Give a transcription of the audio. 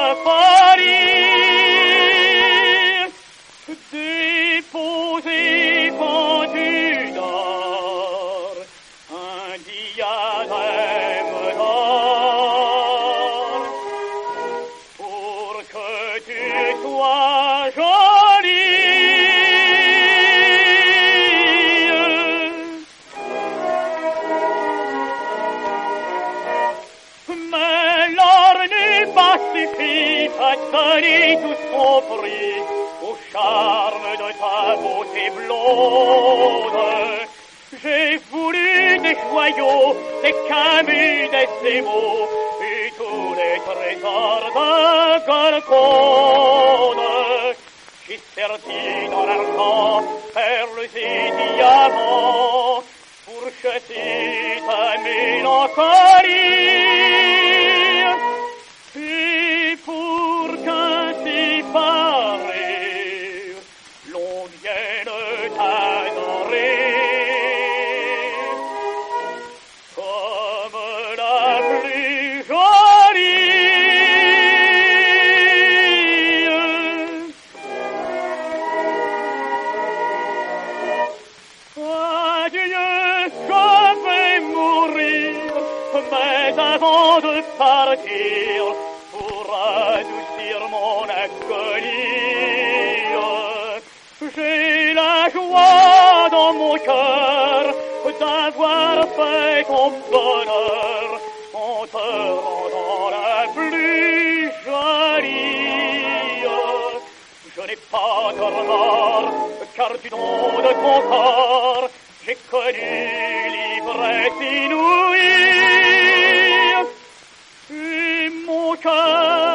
folie, déposer quand tu dors un diadème d'or pour que tu sois jolie. Mais l'or n'est pas suffit à donner tout son prix au charme de ta beauté blonde. J'ai voulu des joyaux, des camus, des émaux et tous les trésors de Golconde. J'ai serti dans l'argent, perles et diamants pour chasser ta mélancolie. Et pour qu'ainsi paré, l'on vienne t'adorer comme la plus jolie. Adieu, je vais mourir, mais avant de partir, pour adoucir mon agonie, j'ai la joie dans mon cœur d'avoir fait ton bonheur en te rendant la plus jolie. Je n'ai pas de remords, car du don de ton corps, j'ai connu l'ivresse inouïe. Et mon cœur